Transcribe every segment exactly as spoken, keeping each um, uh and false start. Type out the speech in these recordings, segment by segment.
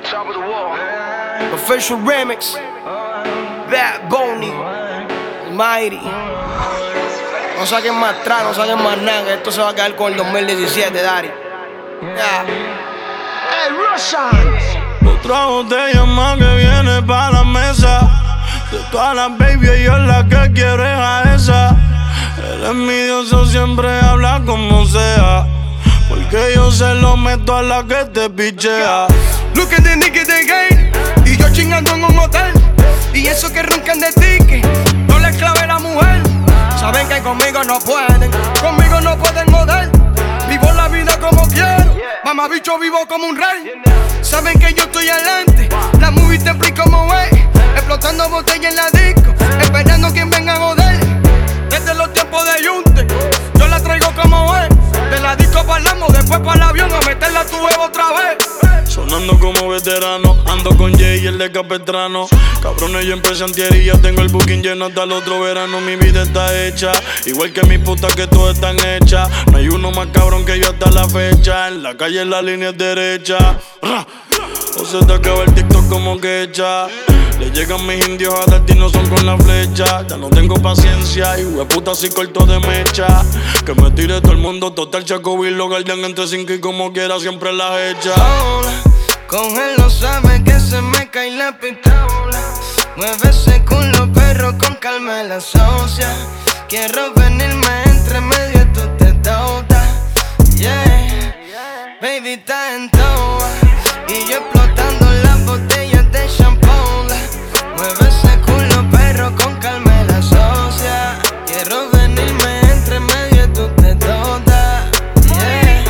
Official remix. Bad Bunny. Almighty. No saquen más atrás, no saquen más nada. Esto se va a quedar con el dos mil diecisiete, Dari. Yeah. Hey, Russian. Otra botella más que viene pa' la mesa. De todas las baby, ella es la que quiero es a esa. El envidioso siempre habla como sea, porque yo se lo meto a la que te pichea. Look at the nigga de gay. Y yo chingando en un hotel. Y eso que roncan de ticket. No les clave la mujer. Saben que conmigo no pueden. Conmigo no pueden joder. Vivo la vida como quiero. Mamá bicho vivo como un rey. Saben que yo estoy adelante. La movie te explico como es. Explotando botella en la disco. Esperando quien venga a joder. Desde los tiempos de Yunte. Yo la traigo como es. De la disco parlamos, después para el avión a meterla a tu huevo otra vez. Sonando como veterano, ando con Jay y el de Capetrano. Cabrones, yo empecé antier y ya tengo el booking lleno hasta el otro verano. Mi vida está hecha, igual que mis putas que todas están hechas. No hay uno más cabrón que yo hasta la fecha. En la calle la línea es derecha. O se te acaba el TikTok como que echa. Le llegan mis indios a dar y no son con la flecha. Ya no tengo paciencia y hueputa si corto de mecha. Que me tire todo el mundo, total Chaco y lo guardian entre cinco y como quiera siempre las echa. Con él no sabe que se me cae la pistola. Mueve ese culo perro con calma la socia. Quiero venirme entre medio y tú te dotas. Yeah, baby está en toa. Y yo explotando las botellas de champán. Mueve ese culo perro con calma la socia. Quiero venirme entre medio y tú te dotas. Yeah.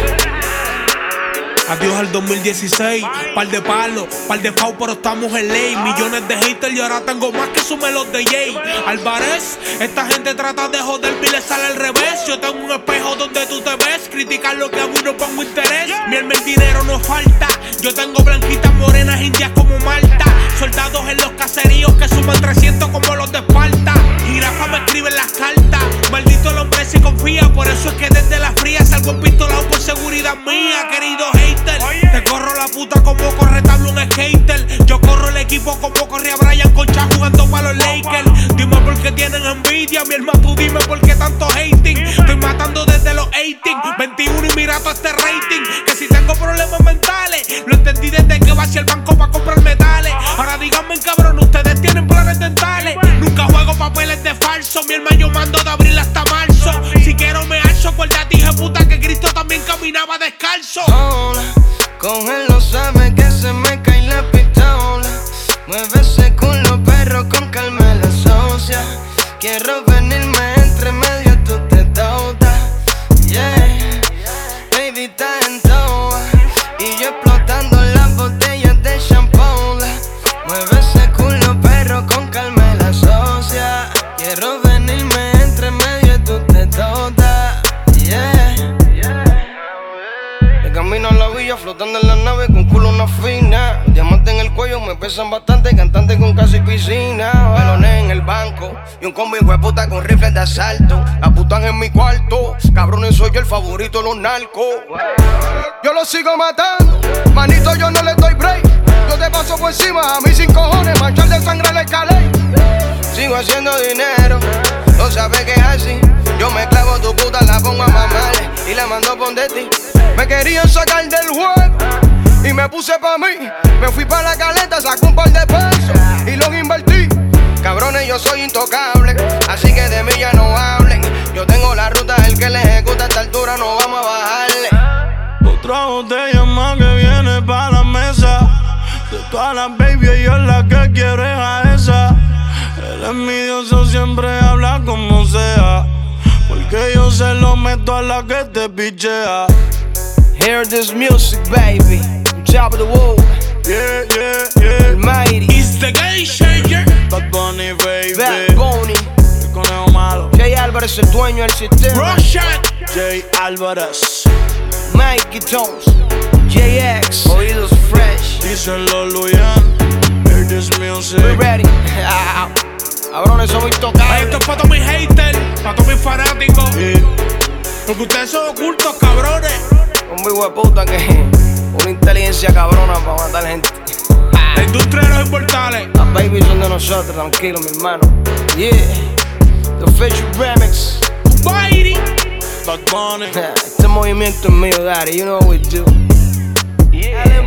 Adiós al dos mil dieciséis, par de palos, par de fau, pero estamos en ley. Millones de haters y ahora tengo más que sume los de Jay. Alvarez, esta gente trata de joderme y le sale al revés. Yo tengo un espejo donde tú te ves, criticar lo que hago y no pongo interés. Mi alma el dinero no falta, yo tengo blanquitas morenas indias como Malta. Soldados en los caseríos que suman trescientos como los de Esparta. Jirafa me escribe en las cartas, maldito el hombre si confía. Por eso es que desde la fría salgo empistolado por seguridad mía, querido hater. Te corro la puta como corre tabla un skater. Yo corro el equipo como corría Brian Concha jugando para los Lakers. Dime por qué tienen envidia, mi hermano, tú dime por qué tanto hating. Estoy matando desde los dieciocho, veintiuno y mira todo este rating. Que si tengo problemas mentales, lo entendí desde que vacié el banco para comprar metales. Ahora díganme cabrón, ustedes tienen planes dentales. Nunca juego papeles de falso, mi hermano yo mando de abril hasta marzo. Si quiero me alzo, acuérdate dije puta que Cristo también caminaba descalzo. Hola. Con él no sabe que se me cae la pistola. Mueve ese culo perro con calma la socia. Quiero venirme entre medio, tú te dotas. Yeah, baby está en toa. Y yo explotando las botellas de champán. Mueve ese culo perro con calma la socia. Quiero venirme entre medio, tú te dotas. Yeah. Camino a la villa, flotando en la nave con culo una fina. Los diamantes en el cuello me pesan bastante, cantante con casi piscina. Melones en el banco y un combo hueputa con rifles de asalto. Apuntan en mi cuarto, cabrones soy yo el favorito de los narcos. Yo los sigo matando, manito yo no le doy break. Yo te paso por encima, a mí sin cojones, manchar de sangre le calé. Sigo haciendo dinero, no sabes que es así. Yo me clavo tu puta, la pongo a mamarle y la mando por de ti. Me querían sacar del juego y me puse pa' mí. Me fui pa' la caleta, saqué un par de pesos y los invertí. Cabrones, yo soy intocable, así que de mí ya no hablen. Yo tengo la ruta, el que le ejecuta a esta altura no vamos a bajarle. Otra botella más que viene pa' la mesa. De todas las baby, ella es la que quiero es a esa. El envidioso siempre habla como sea, porque yo se lo meto a la que te pichea. Hear this music, baby. On top of the world. Yeah, yeah, yeah. Almighty. It's the game changer. Bad Bunny, baby. Bad Bunny. El conejo malo. Jay Alvarez, el dueño del sistema. Russian. Jay Alvarez. Mikey Tones. J X. Oídos fresh. Díselo, Luyan. Hear this music. We ready. Cabrones, somos intocables. Esto es pa' todos mis haters, pa' todos mis fanáticos. Yeah. Porque ustedes son ocultos, cabrones. Un hijo de puta que una inteligencia cabrona para matar gente. baby son de nosotros, tranquilo, mi hermano. Yeah, the official remix. Baby. Bad Bunny. Este movimiento es mío, daddy, you know what we do. Yeah.